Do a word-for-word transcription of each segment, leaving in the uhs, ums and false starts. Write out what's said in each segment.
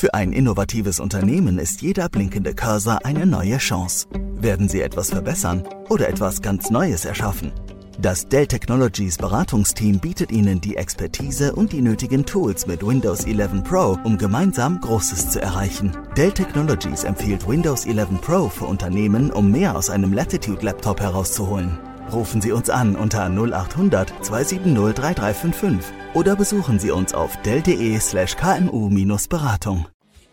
Für ein innovatives Unternehmen ist jeder blinkende Cursor eine neue Chance. Werden Sie etwas verbessern oder etwas ganz Neues erschaffen? Das Dell Technologies Beratungsteam bietet Ihnen die Expertise und die nötigen Tools mit Windows elf Pro, um gemeinsam Großes zu erreichen. Dell Technologies empfiehlt Windows elf Pro für Unternehmen, um mehr aus einem Latitude-Laptop herauszuholen. Rufen Sie uns an unter null acht hundert, zwei sieben null, drei drei fünf fünf oder besuchen Sie uns auf dell.de slash kmu-beratung.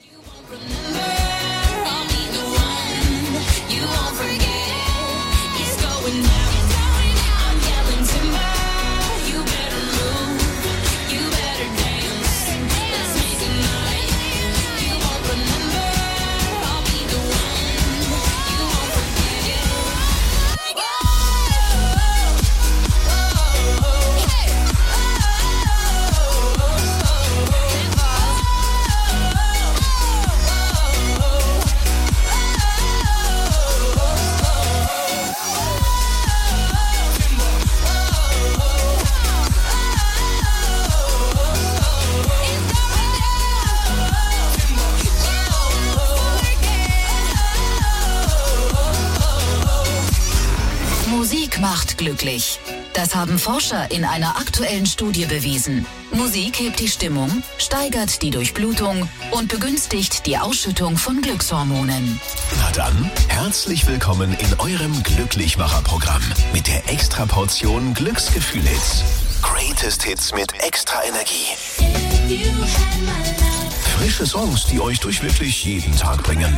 Musik macht glücklich. Das haben Forscher in einer aktuellen Studie bewiesen. Musik hebt die Stimmung, steigert die Durchblutung und begünstigt die Ausschüttung von Glückshormonen. Na dann, herzlich willkommen in eurem Glücklichmacher-Programm mit der Extra-Portion Glücksgefühl-Hits. Greatest Hits mit extra Energie. Frische Songs, die euch durch wirklich jeden Tag bringen.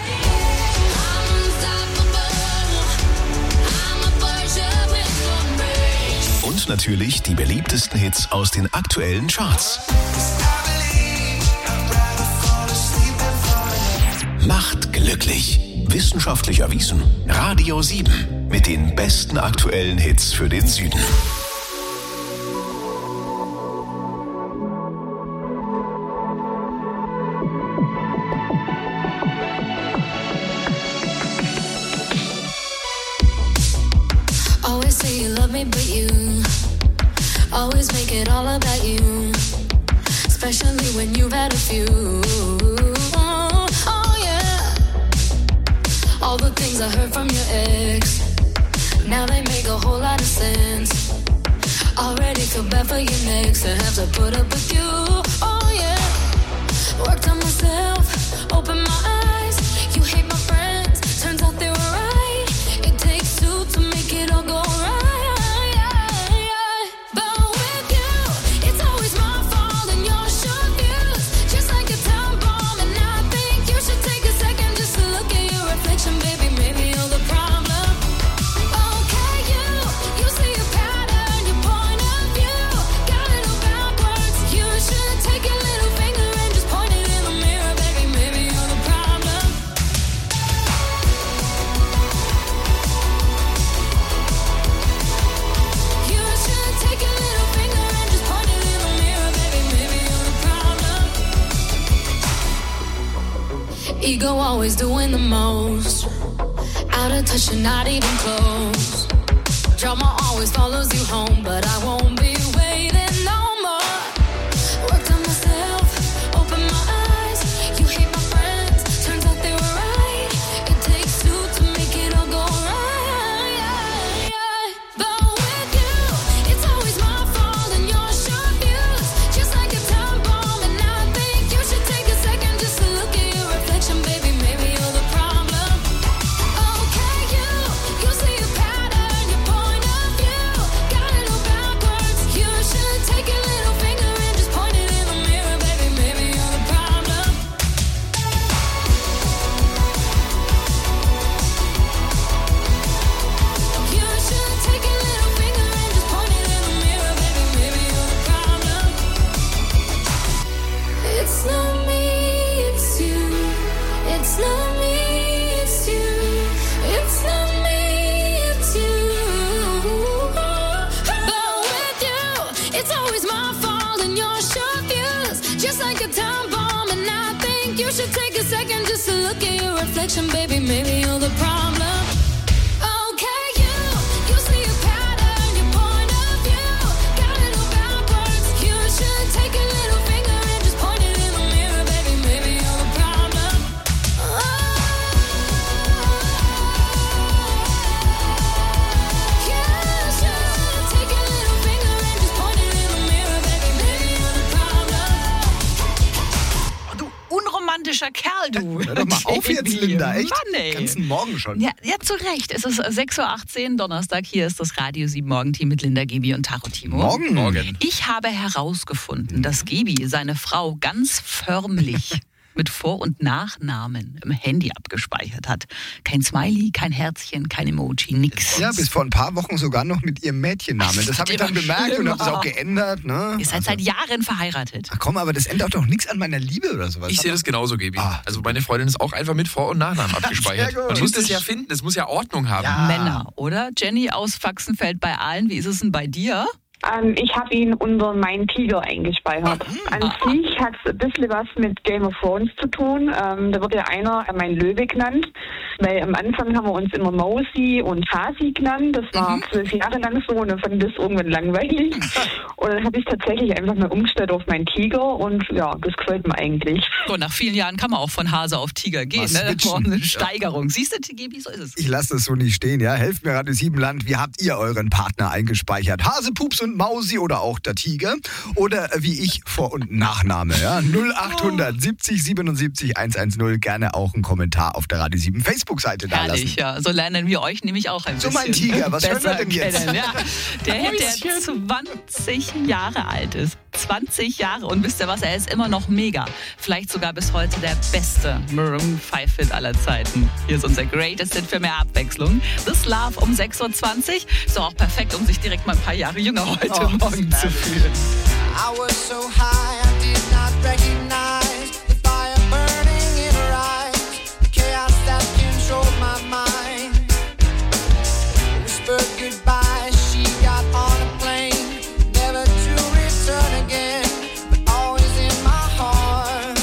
Und natürlich die beliebtesten Hits aus den aktuellen Charts. Macht glücklich. Wissenschaftlich erwiesen. Radio sieben mit den besten aktuellen Hits für den Süden. Always say you love me, but you always make it all about you, especially when you've had a few. Oh, oh yeah. All the things I heard from your ex, now they make a whole lot of sense. Already feel bad for you next to have to put up with you. Oh yeah. Worked on myself, open my eyes. You hate my friends, turns out they were right. It takes two to make it all go right. Ego always doing the most. Out of touch and not even close. Drama always follows you home, but I won't be waiting no more. Worked on myself, open my eyes. You hate my friends, turns out they were right. It takes two to make it all go right. But with you, it's always my fault and your short views. Just like a time bomb, and I think you should take a second just to look at your reflection, baby. Maybe you're the problem. Okay, you, you see a pattern, your point of view. Got it all backwards. You should take your little finger and just point it in the mirror, baby. Maybe you're the problem. You should take your little finger and just point it in the mirror, baby. Maybe you're the problem. It's not me, it's you. It's not me, it's you. It's not me, it's you. But with you, it's always my fault and your short views. Just like a time bomb, and I think you should take a second just to look at your reflection, baby. Maybe you're the problem. Okay, you, you see a pattern, your point of view. Got it all backwards. You should take a little finger and just point it in the mirror, baby. Maybe you're romantischer Kerl, du. Hör doch mal auf jetzt, Linda, echt? Mann, ey. Ganzen Morgen schon. Ja, ja, zu Recht. Es ist sechs Uhr achtzehn, Donnerstag. Hier ist das Radio sieben Morgenteam mit Linda, Gibi und Tacho Timo. Morgen. Morgen. Ich habe herausgefunden, dass Gibi seine Frau ganz förmlich mit Vor- und Nachnamen im Handy abgespeichert hat. Kein Smiley, kein Herzchen, kein Emoji, nix. Ja, bis vor ein paar Wochen sogar noch mit ihrem Mädchennamen. Das habe ich dann bemerkt und habe das auch geändert. Ne? Ihr seid also seit Jahren verheiratet. Ach komm, aber das ändert doch nichts an meiner Liebe oder sowas. Ich sehe das genauso, Gaby. Ah. Also meine Freundin ist auch einfach mit Vor- und Nachnamen abgespeichert. Man muss das ja finden, es muss ja Ordnung haben. Ja. Männer, oder? Jenny aus Faxenfeld bei Aalen, wie ist es denn bei dir? Ähm, ich habe ihn unter Mein Tiger eingespeichert. An sich hat es ein bisschen was mit Game of Thrones zu tun. Ähm, da wird ja einer Mein Löwe genannt, weil am Anfang haben wir uns immer Mausi und Hasi genannt. Das war mhm. zwölf Jahre lang so und dann fand ich das irgendwann langweilig. Und dann habe ich tatsächlich einfach mal umgestellt auf Mein Tiger und ja, das gefällt mir eigentlich. So, nach vielen Jahren kann man auch von Hase auf Tiger gehen. Ne? Das war eine Steigerung. Ja. Siehst du, Gibi, so ist es. Ich lasse das so nicht stehen, ja. Helft mir, Radio Siebenland, wie habt ihr euren Partner eingespeichert? Hase, Pups und Mausi oder auch der Tiger oder wie ich Vor- und Nachname. Ja? null acht siebzig siebenundsiebzig hundertzehn, gerne auch einen Kommentar auf der Radio sieben Facebook-Seite da lassen. Herrlich, ja. So lernen wir euch nämlich auch ein so bisschen. So mein Tiger, was hören wir denn jetzt? Kennen, ja. Der Hit, der zwanzig Jahre alt ist. zwanzig Jahre und wisst ihr was, er ist immer noch mega. Vielleicht sogar bis heute der beste Maroon fünf Hit aller Zeiten. Hier ist unser Greatest Hit für mehr Abwechslung. This Love um sechs Uhr zwanzig. Ist doch auch perfekt, um sich direkt mal ein paar Jahre jünger heute oh, Morgen zu fühlen. I was so high, I did not recognize the fire burning in her eyes, the chaos that controlled my mind. Whispered goodbye, she got on a plane, never to return again, but always in my heart.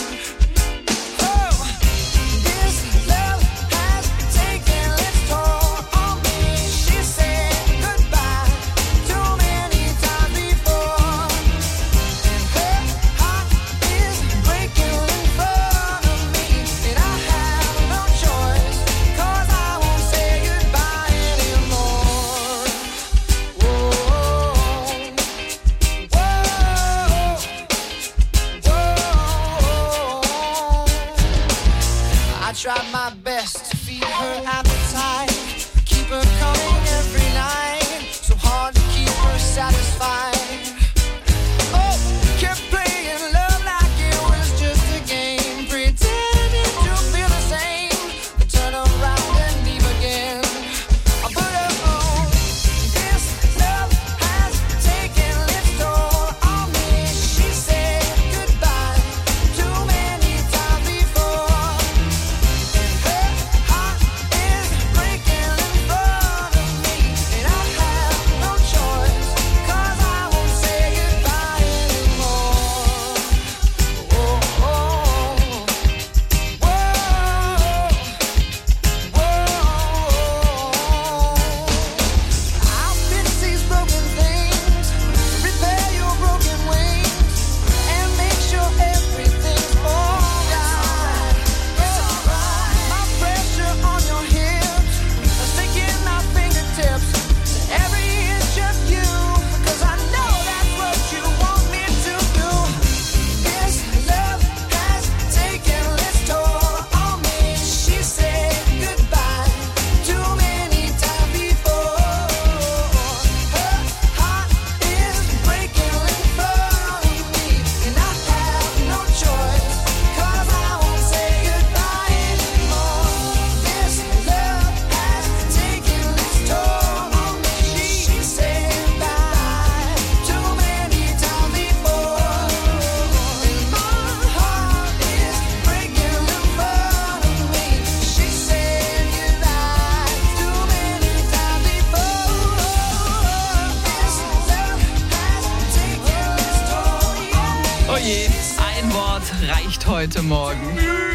Oh, this love has taken its toll on me. She said goodbye too many times before, and her heart is breaking in front of me, and I have no choice, 'cause I won't say goodbye anymore. Whoa, whoa, whoa. I tried my best to feed her appetite, keep her coming every night, so hard to keep her satisfied. Oh, kept playing love like it was just a game, pretending to feel the same, but turn around and leave again. I put her on. This love has taken its toll on me. She said goodbye too many times before, and her heart is breaking in front of me, and I have no choice, 'cause I won't say goodbye anymore. Oh, oh, whoa, whoa. I'll fix these broken things, repair your broken wings, and make sure everything's alright. It's alright. My pressure on your hips, sinking my fingertips to every inch of you, 'cause I know that's what you want me to do. This love has taken its toll on me. She said goodbye too many times before. Her heart is breaking in front of me, and I have no choice, 'cause I won't say goodbye anymore. This love has taken its toll on me. She said goodbye too many times before, and my heart is breaking in front of me. She said goodbye too many times before. This love has taken its toll on me. Oh je, ein Wort reicht heute Morgen.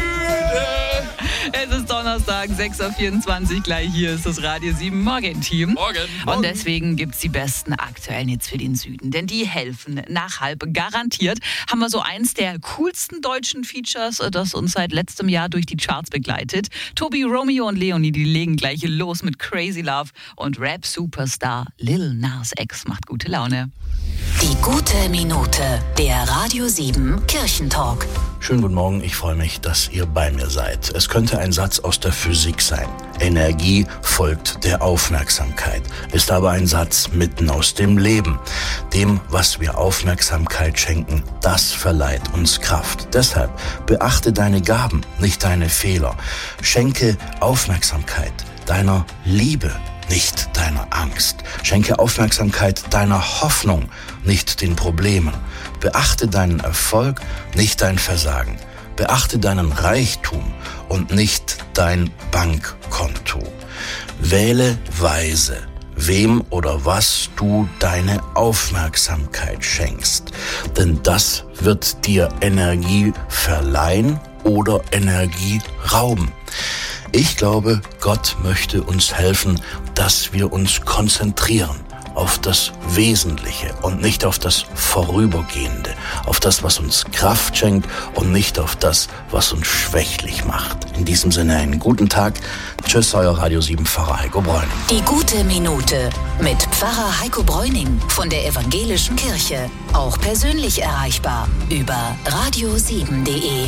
Es ist Donnerstag, sechs Uhr vierundzwanzig, gleich hier ist das Radio sieben Morgenteam. Morgen. Und deswegen gibt's die besten aktuellen Hits für den Süden, denn die helfen nach halb garantiert. Haben wir so eins der coolsten deutschen Features, das uns seit letztem Jahr durch die Charts begleitet. Tobi, Romeo und Leonie, die legen gleich los mit Crazy Love und Rap-Superstar Lil Nas X macht gute Laune. Die gute Minute, der Radio sieben Kirchentalk. Schönen guten Morgen, ich freue mich, dass ihr bei mir seid. Es könnte ein Satz aus der Physik sein. Energie folgt der Aufmerksamkeit, ist aber ein Satz mitten aus dem Leben. Dem, was wir Aufmerksamkeit schenken, das verleiht uns Kraft. Deshalb beachte deine Gaben, nicht deine Fehler. Schenke Aufmerksamkeit deiner Liebe, nicht deiner Angst. Schenke Aufmerksamkeit deiner Hoffnung, nicht den Problemen. Beachte deinen Erfolg, nicht dein Versagen. Beachte deinen Reichtum und nicht dein Bankkonto. Wähle weise, wem oder was du deine Aufmerksamkeit schenkst. Denn das wird dir Energie verleihen oder Energie rauben. Ich glaube, Gott möchte uns helfen, dass wir uns konzentrieren auf das Wesentliche und nicht auf das Vorübergehende, auf das, was uns Kraft schenkt und nicht auf das, was uns schwächlich macht. In diesem Sinne einen guten Tag. Tschüss, euer Radio sieben Pfarrer Heiko Bräuning. Die gute Minute mit Pfarrer Heiko Bräuning von der Evangelischen Kirche. Auch persönlich erreichbar über radio sieben punkt de.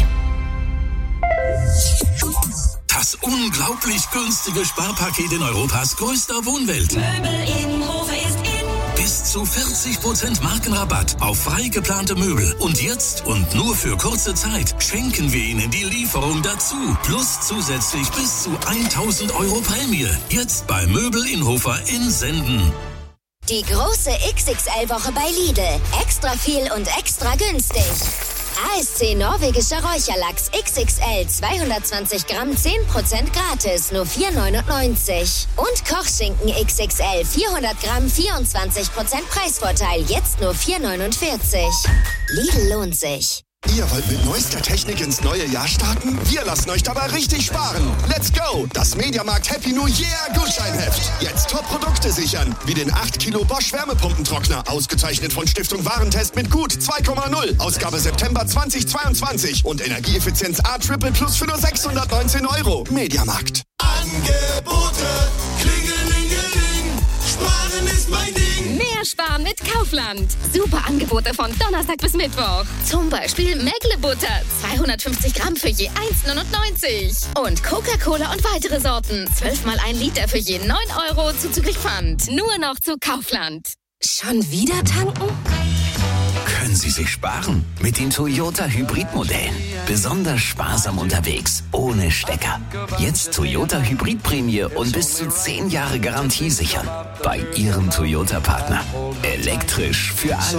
Das unglaublich günstige Sparpaket in Europas größter Wohnwelt. Möbel in Hofe ist in. Bis zu vierzig Prozent Markenrabatt auf frei geplante Möbel. Und jetzt und nur für kurze Zeit schenken wir Ihnen die Lieferung dazu. Plus zusätzlich bis zu tausend Euro Prämie. Jetzt bei Möbel in Hofer in Senden. Die große X X L-Woche bei Lidl. Extra viel und extra günstig. A S C norwegischer Räucherlachs X X L zweihundertzwanzig Gramm zehn Prozent gratis, nur vier neunundneunzig. Und Kochschinken X X L vierhundert Gramm vierundzwanzig Prozent Preisvorteil, jetzt nur vier neunundvierzig. Lidl lohnt sich. Ihr wollt mit neuester Technik ins neue Jahr starten? Wir lassen euch dabei richtig sparen. Let's go! Das Mediamarkt Happy New Year Gutscheinheft. Jetzt Top-Produkte sichern. Wie den acht Kilo Bosch Wärmepumpentrockner. Ausgezeichnet von Stiftung Warentest mit Gut zwei Komma null. Ausgabe September zweitausendzweiundzwanzig. Und Energieeffizienz A Triple Plus für nur sechshundertneunzehn Euro. Mediamarkt. Angebote, klingelingeling, sparen ist mein Ding. Mehr sparen mit Kaufland. Super Angebote von Donnerstag bis Mittwoch. Zum Beispiel Mägle-Butter, zweihundertfünfzig Gramm für je eins neunundneunzig. Und Coca-Cola und weitere Sorten, zwölf mal ein Liter für je neun Euro zuzüglich Pfand. Nur noch zu Kaufland. Schon wieder tanken? Können Sie sich sparen? Mit den Toyota Hybridmodellen. Besonders sparsam unterwegs, ohne Stecker. Jetzt Toyota Hybridprämie und bis zu zehn Jahre Garantie sichern. Bei Ihrem Toyota-Partner. Elektrisch für alle.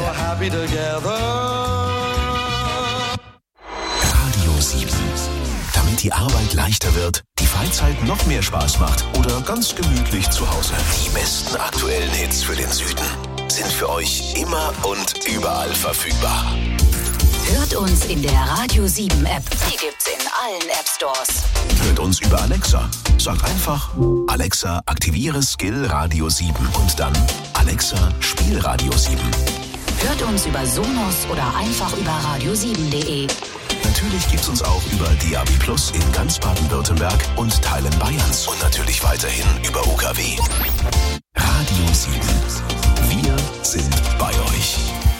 Radio sieben. Damit die Arbeit leichter wird, die Freizeit noch mehr Spaß macht oder ganz gemütlich zu Hause. Die besten aktuellen Hits für den Süden sind für euch immer und überall verfügbar. Hört uns in der Radio sieben App. Die gibt's in allen App Stores. Hört uns über Alexa. Sag einfach, Alexa, aktiviere Skill Radio sieben und dann Alexa, spiel Radio sieben. Hört uns über Sonos oder einfach über radio sieben punkt de. Natürlich gibt's uns auch über D A B Plus in ganz Baden-Württemberg und Teilen Bayerns und natürlich weiterhin über U K W. Radio sieben. Wir sind bei euch.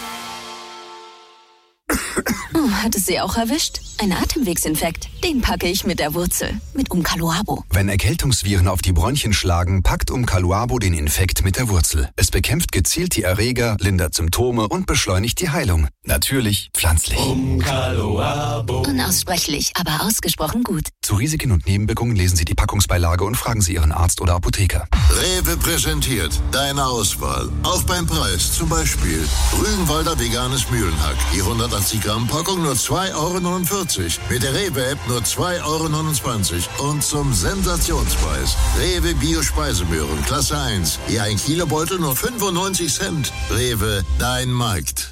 Oh, hat es Sie auch erwischt? Ein Atemwegsinfekt. Den packe ich mit der Wurzel. Mit Umcaluabo. Wenn Erkältungsviren auf die Bronchien schlagen, packt Umcaluabo den Infekt mit der Wurzel. Es bekämpft gezielt die Erreger, lindert Symptome und beschleunigt die Heilung. Natürlich pflanzlich. Umcaluabo. Unaussprechlich, aber ausgesprochen gut. Zu Risiken und Nebenwirkungen lesen Sie die Packungsbeilage und fragen Sie Ihren Arzt oder Apotheker. Rewe präsentiert deine Auswahl. Auch beim Preis. Zum Beispiel Rügenwalder veganes Mühlenhack. Die hundertachtzig Gramm Packung nur zwei Euro neunundvierzig. Mit der Rewe-App nur zwei Euro neunundzwanzig. Und zum Sensationspreis. Rewe Bio-Speisemöhren Klasse eins. Je ein Kilobeutel nur fünfundneunzig Cent. Rewe, dein Markt.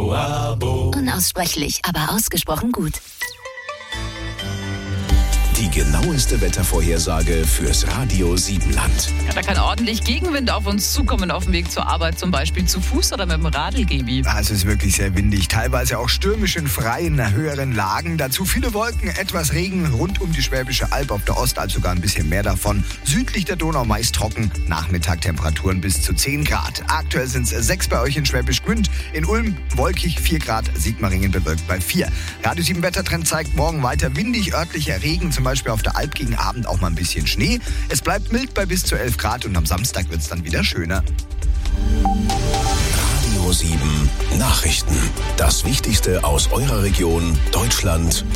Umcaluabo. Unaussprechlich, aber ausgesprochen gut. Die genaueste Wettervorhersage fürs Radio Siebenland. Ja, da kann ordentlich Gegenwind auf uns zukommen auf dem Weg zur Arbeit, zum Beispiel zu Fuß oder mit dem Radl, Gebi. Ah, es ist wirklich sehr windig, teilweise auch stürmisch in freien, höheren Lagen. Dazu viele Wolken, etwas Regen rund um die Schwäbische Alb, auf der Ostalb sogar ein bisschen mehr davon. Südlich der Donau meist trocken, Nachmittag Temperaturen bis zu zehn Grad. Aktuell sind es sechs bei euch in Schwäbisch Gmünd, in Ulm wolkig vier Grad, Sigmaringen bewölkt bei vier. Radio sieben Wettertrend zeigt morgen weiter windig, örtlicher Regen, zum Beispiel auf der Alp gegen Abend auch mal ein bisschen Schnee. Es bleibt mild bei bis zu elf Grad und am Samstag wird es dann wieder schöner. Radio sieben Nachrichten. Das Wichtigste aus eurer Region, Deutschland